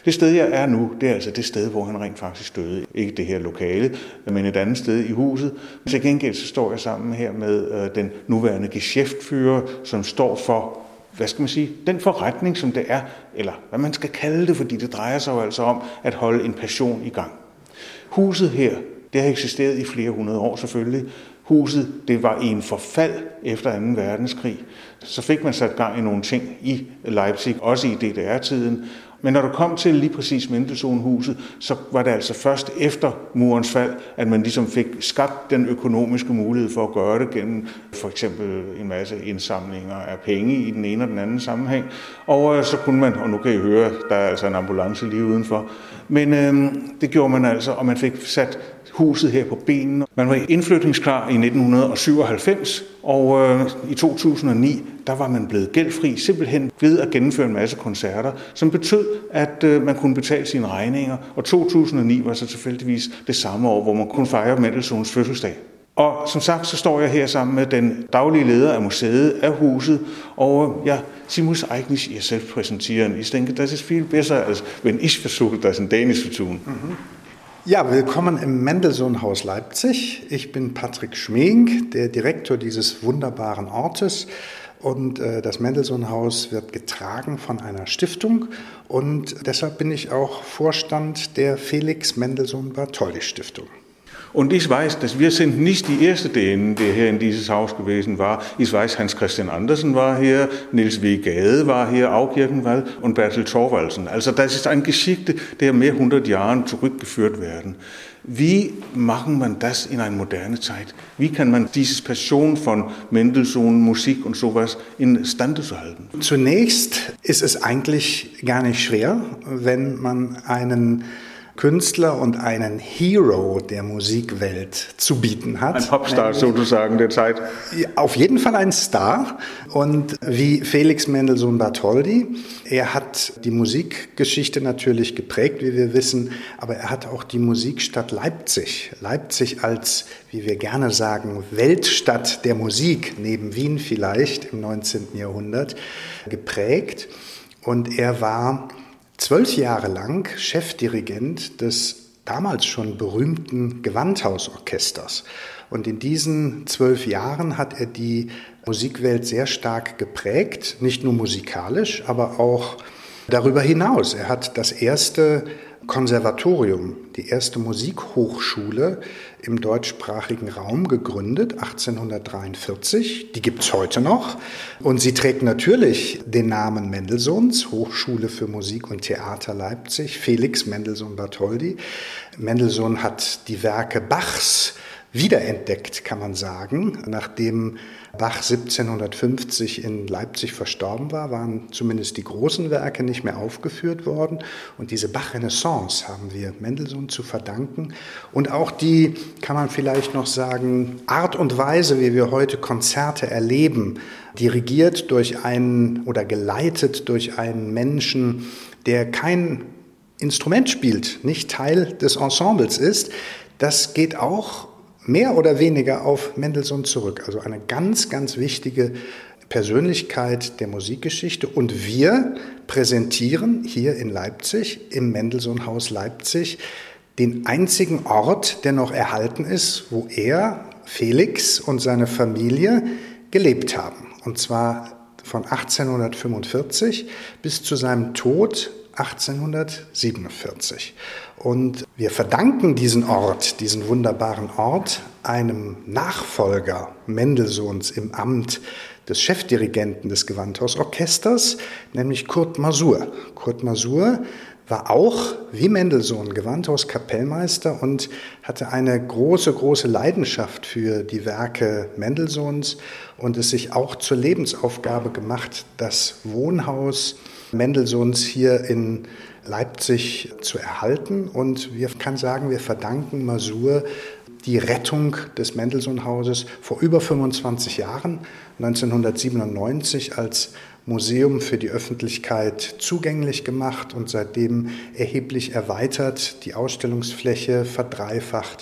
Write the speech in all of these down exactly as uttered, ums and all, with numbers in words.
Det sted, jeg er nu, det er altså det sted, hvor han rent faktisk døde. Ikke det her lokale, men et andet sted i huset. Til gengæld så står jeg sammen her med øh, den nuværende Geschäftsführer, som står for, hvad skal man sige, den forretning, som det er, eller hvad man skal kalde det, fordi det drejer sig jo altså om at holde en passion i gang. Huset her, det har eksisteret i flere hundrede år selvfølgelig. Huset, det var i en forfald efter anden verdenskrig. Så fik man sat gang i nogle ting i Leipzig, også i D D R-tiden. Men når du kom til lige præcis Mendelssohn-huset, så var det altså først efter murens fald, at man ligesom fik skabt den økonomiske mulighed for at gøre det gennem for eksempel en masse indsamlinger af penge i den ene og den anden sammenhæng. Og så kunne man, og nu kan I høre, der er altså en ambulance lige udenfor, men øhm, det gjorde man altså, og man fik sat huset her på benene. Man var indflytningsklar i nitten syvoghalvfems, og øh, i to tusind og ni, der var man blevet gældfri, simpelthen ved at gennemføre en masse koncerter, som betød, at øh, man kunne betale sine regninger, og to tusind og ni var så tilfældigvis det samme år, hvor man kunne fejre Mendelssohns fødselsdag. Og som sagt, så står jeg her sammen med den daglige leder af museet, af huset, og ja, Sie muss eigentlich ihr selbst präsentieren. Ich denke, das ist viel besser, als wenn ich versuche, das in Dänisch zu tun. Mhm. Ja, willkommen im Mendelssohn-Haus Leipzig. Ich bin Patrick Schmeink, der Direktor dieses wunderbaren Ortes. Und äh, das Mendelssohn-Haus wird getragen von einer Stiftung. Und deshalb bin ich auch Vorstand der Felix Mendelssohn-Bartholdy-Stiftung. Und ich weiß, dass wir sind nicht die erste Dänen, die hier in dieses Haus gewesen war. Ich weiß, Hans Christian Andersen war hier, Niels W. Gade war hier, auch irgendwann, und Bertel Thorvaldsen. Also das ist eine Geschichte, der mehr hundert Jahren zurückgeführt werden. Wie macht man das in eine moderne Zeit? Wie kann man diese Passion von Mendelssohn, Musik und sowas in Stande zu halten? Zunächst ist es eigentlich gar nicht schwer, wenn man einen Künstler und einen Hero der Musikwelt zu bieten hat. Ein Popstar sozusagen der Zeit. Auf jeden Fall ein Star. Und wie Felix Mendelssohn Bartholdy, er hat die Musikgeschichte natürlich geprägt, wie wir wissen, aber er hat auch die Musikstadt Leipzig, Leipzig als, wie wir gerne sagen, Weltstadt der Musik, neben Wien vielleicht im neunzehnten Jahrhundert, geprägt. Und er war zwölf Jahre lang Chefdirigent des damals schon berühmten Gewandhausorchesters. Und in diesen zwölf Jahren hat er die Musikwelt sehr stark geprägt, nicht nur musikalisch, aber auch darüber hinaus. Er hat das erste Konservatorium, die erste Musikhochschule im deutschsprachigen Raum gegründet, achtzehnhundertdreiundvierzig. Die gibt es heute noch. Und sie trägt natürlich den Namen Mendelssohns, Hochschule für Musik und Theater Leipzig, Felix Mendelssohn Bartholdy. Mendelssohn hat die Werke Bachs wiederentdeckt, kann man sagen. Nachdem Bach siebzehnhundertfünfzig in Leipzig verstorben war, waren zumindest die großen Werke nicht mehr aufgeführt worden. Und diese Bach-Renaissance haben wir Mendelssohn zu verdanken. Und auch die, kann man vielleicht noch sagen, Art und Weise, wie wir heute Konzerte erleben, dirigiert durch einen oder geleitet durch einen Menschen, der kein Instrument spielt, nicht Teil des Ensembles ist, das geht auch mehr oder weniger auf Mendelssohn zurück. Also eine ganz, ganz wichtige Persönlichkeit der Musikgeschichte. Und wir präsentieren hier in Leipzig, im Mendelssohn-Haus Leipzig, den einzigen Ort, der noch erhalten ist, wo er, Felix und seine Familie gelebt haben. Und zwar von achtzehnhundertfünfundvierzig bis zu seinem Tod achtzehnhundertsiebenundvierzig. Und wir verdanken diesen Ort, diesen wunderbaren Ort, einem Nachfolger Mendelssohns im Amt des Chefdirigenten des Gewandhausorchesters, nämlich Kurt Masur. Kurt Masur war auch, wie Mendelssohn, Gewandhauskapellmeister und hatte eine große, große Leidenschaft für die Werke Mendelssohns und es sich auch zur Lebensaufgabe gemacht, das Wohnhaus Mendelssohns hier in Leipzig zu erhalten. Und wir kann sagen, wir verdanken Masur die Rettung des Mendelssohn-Hauses vor über fünfundzwanzig Jahren, neunzehnhundertsiebenundneunzig als Museum für die Öffentlichkeit zugänglich gemacht und seitdem erheblich erweitert, die Ausstellungsfläche verdreifacht.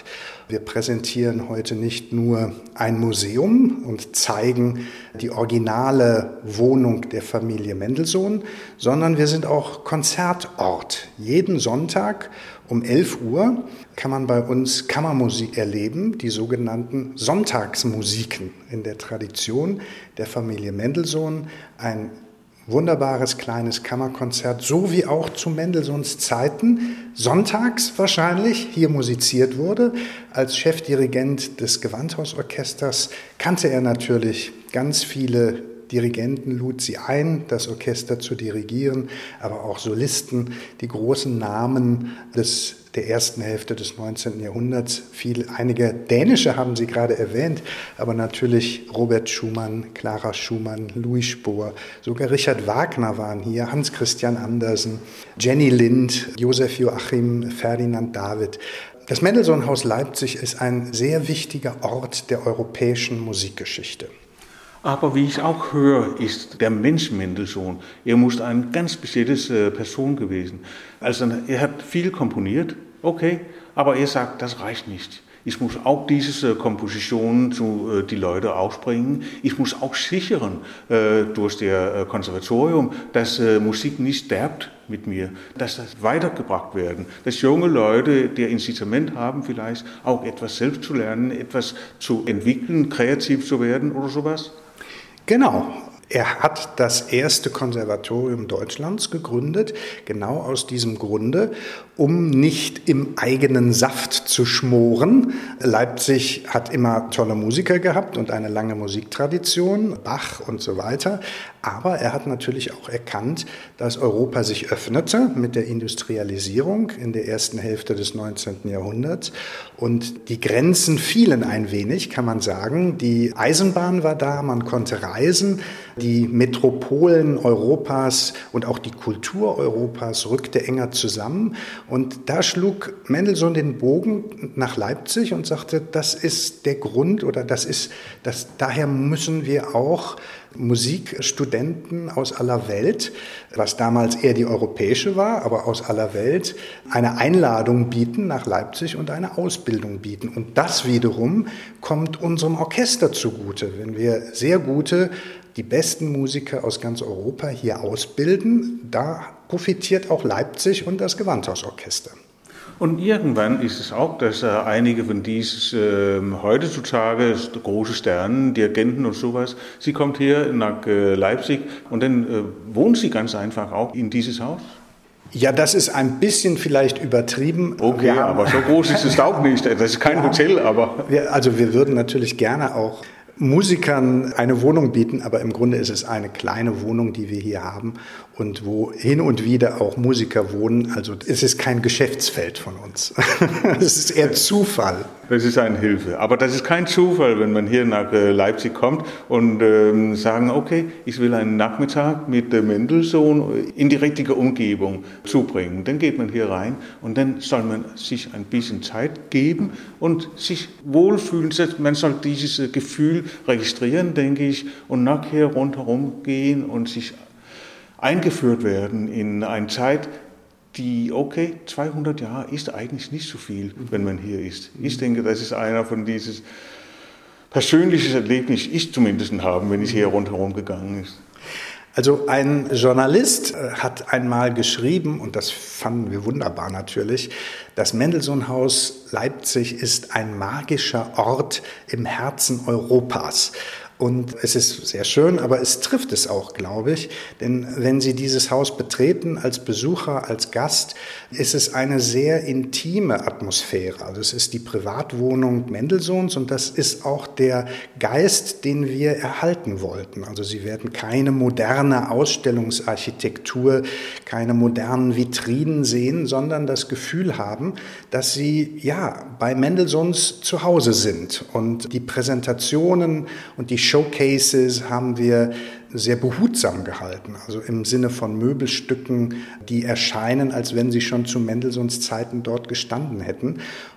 Wir präsentieren heute nicht nur ein Museum und zeigen die originale Wohnung der Familie Mendelssohn, sondern wir sind auch Konzertort. Jeden Sonntag um elf Uhr kann man bei uns Kammermusik erleben, die sogenannten Sonntagsmusiken in der Tradition der Familie Mendelssohn. Ein wunderbares kleines Kammerkonzert, so wie auch zu Mendelssohns Zeiten sonntags wahrscheinlich hier musiziert wurde. Als Chefdirigent des Gewandhausorchesters kannte er natürlich ganz viele Dirigenten, lud sie ein, das Orchester zu dirigieren, aber auch Solisten, die großen Namen des der ersten Hälfte des neunzehnten Jahrhunderts. Viel, einige dänische haben Sie gerade erwähnt, aber natürlich Robert Schumann, Clara Schumann, Louis Spohr, sogar Richard Wagner waren hier, Hans Christian Andersen, Jenny Lind, Josef Joachim, Ferdinand David. Das Mendelssohn-Haus Leipzig ist ein sehr wichtiger Ort der europäischen Musikgeschichte. Aber wie ich auch höre, ist der Mensch Mendelssohn, er muss eine ganz spezielle äh, Person gewesen. Also er hat viel komponiert, okay, aber er sagt, das reicht nicht. Ich muss auch diese äh, Kompositionen zu äh, die Leute ausbringen. Ich muss auch sichern äh, durch das äh, Konservatorium, dass äh, Musik nicht sterbt mit mir, dass das weitergebracht werden, dass junge Leute, die Incitament haben, vielleicht auch etwas selbst zu lernen, etwas zu entwickeln, kreativ zu werden oder sowas. Genau. Er hat das erste Konservatorium Deutschlands gegründet, genau aus diesem Grunde, um nicht im eigenen Saft zu schmoren. Leipzig hat immer tolle Musiker gehabt und eine lange Musiktradition, Bach und so weiter. Aber er hat natürlich auch erkannt, dass Europa sich öffnete mit der Industrialisierung in der ersten Hälfte des neunzehnten Jahrhunderts. Und die Grenzen fielen ein wenig, kann man sagen. Die Eisenbahn war da, man konnte reisen. Die Metropolen Europas und auch die Kultur Europas rückte enger zusammen. Und da schlug Mendelssohn den Bogen nach Leipzig und sagte, das ist der Grund oder das ist, das, daher müssen wir auch Musikstudenten aus aller Welt, was damals eher die europäische war, aber aus aller Welt, eine Einladung bieten nach Leipzig und eine Ausbildung bieten. Und das wiederum kommt unserem Orchester zugute, wenn wir sehr gute, die besten Musiker aus ganz Europa hier ausbilden. Da profitiert auch Leipzig und das Gewandhausorchester. Und irgendwann ist es auch, dass äh, einige von diesen äh, heutzutage große Sternen, Dirigenten und sowas, sie kommt hier nach äh, Leipzig und dann äh, wohnen sie ganz einfach auch in dieses Haus? Ja, das ist ein bisschen vielleicht übertrieben. Okay, haben, aber so groß ist es auch nicht. Das ist kein ja, Hotel, aber... Wir, also wir würden natürlich gerne auch Musikern eine Wohnung bieten, aber im Grunde ist es eine kleine Wohnung, die wir hier haben und wo hin und wieder auch Musiker wohnen. Also es ist kein Geschäftsfeld von uns. Es ist eher Zufall. Das ist eine Hilfe. Aber das ist kein Zufall, wenn man hier nach Leipzig kommt und ähm, sagen, okay, ich will einen Nachmittag mit Mendelssohn in die richtige Umgebung zubringen. Dann geht man hier rein und dann soll man sich ein bisschen Zeit geben und sich wohlfühlen. Man soll dieses Gefühl registrieren, denke ich, und nachher rundherum gehen und sich eingeführt werden in eine Zeit, die, okay, zweihundert Jahre ist eigentlich nicht so viel, wenn man hier ist. Ich denke, das ist einer von dieses persönliches Erlebnis, ich zumindest habe, wenn ich hier rundherum gegangen ist. Also ein Journalist hat einmal geschrieben, und das fanden wir wunderbar natürlich, das Mendelssohn-Haus Leipzig ist ein magischer Ort im Herzen Europas. Und es ist sehr schön, aber es trifft es auch, glaube ich. Denn wenn Sie dieses Haus betreten als Besucher, als Gast, ist es eine sehr intime Atmosphäre. Also es ist die Privatwohnung Mendelssohns und das ist auch der Geist, den wir erhalten wollten. Also Sie werden keine moderne Ausstellungsarchitektur, keine modernen Vitrinen sehen, sondern das Gefühl haben, dass Sie ja bei Mendelssohns zu Hause sind. Und die Präsentationen und die Showcases haben wir sehr behutsam gehalten, also im Sinne von Möbelstücken, die erscheinen, als wenn sie schon zu Mendelssohns Zeiten dort gestanden hätten.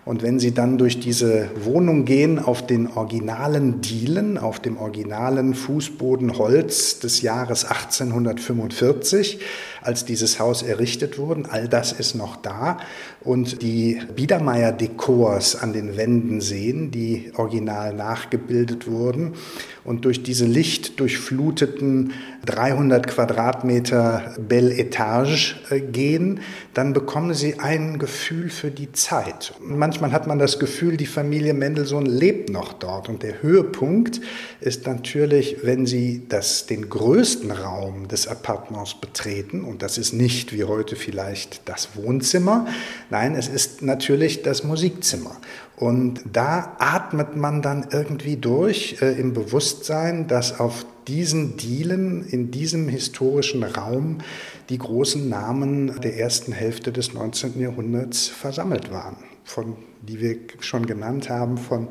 Und wenn Sie dann durch diese Wohnung gehen, auf den originalen Dielen, auf dem originalen Fußboden Holz des Jahres achtzehnhundertfünfundvierzig, als dieses Haus errichtet wurde, all das ist noch da. Und die Biedermeier-Dekors an den Wänden sehen, die original nachgebildet wurden. Und durch diese lichtdurchfluteten dreihundert Quadratmeter Belle Etage gehen, dann bekommen Sie ein Gefühl für die Zeit. Und manchmal hat man das Gefühl, die Familie Mendelssohn lebt noch dort. Und der Höhepunkt ist natürlich, wenn Sie das, den größten Raum des Appartements betreten, und das ist nicht wie heute vielleicht das Wohnzimmer, nein, es ist natürlich das Musikzimmer. Und da atmet man dann irgendwie durch äh, im Bewusstsein, dass auf diesen Dielen, in diesem historischen Raum, die großen Namen der ersten Hälfte des neunzehnten Jahrhunderts versammelt waren, von, die wir schon genannt haben, von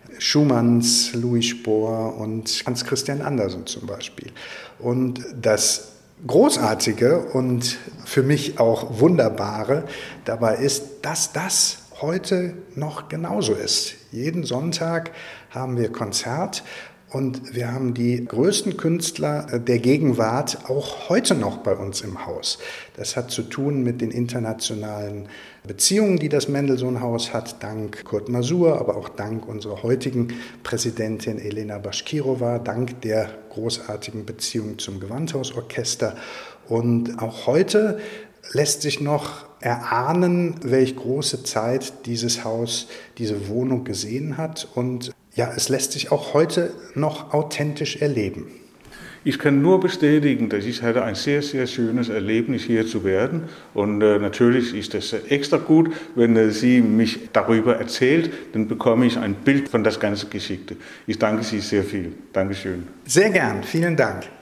Schumanns, Louis Spohr und Hans Christian Andersen zum Beispiel. Und das Großartige und für mich auch Wunderbare dabei ist, dass das heute noch genauso ist. Jeden Sonntag haben wir Konzert und wir haben die größten Künstler der Gegenwart auch heute noch bei uns im Haus. Das hat zu tun mit den internationalen Beziehungen, die das Mendelssohn-Haus hat, dank Kurt Masur, aber auch dank unserer heutigen Präsidentin Elena Baschkirova, dank der großartigen Beziehung zum Gewandhausorchester. Und auch heute lässt sich noch erahnen, welche große Zeit dieses Haus, diese Wohnung gesehen hat. Und ja, es lässt sich auch heute noch authentisch erleben. Ich kann nur bestätigen, dass ich hatte ein sehr, sehr schönes Erlebnis hier zu werden. Und äh, natürlich ist es extra gut, wenn äh, Sie mich darüber erzählt, dann bekomme ich ein Bild von das ganze Geschichte. Ich danke Sie sehr viel. Dankeschön. Sehr gern. Vielen Dank.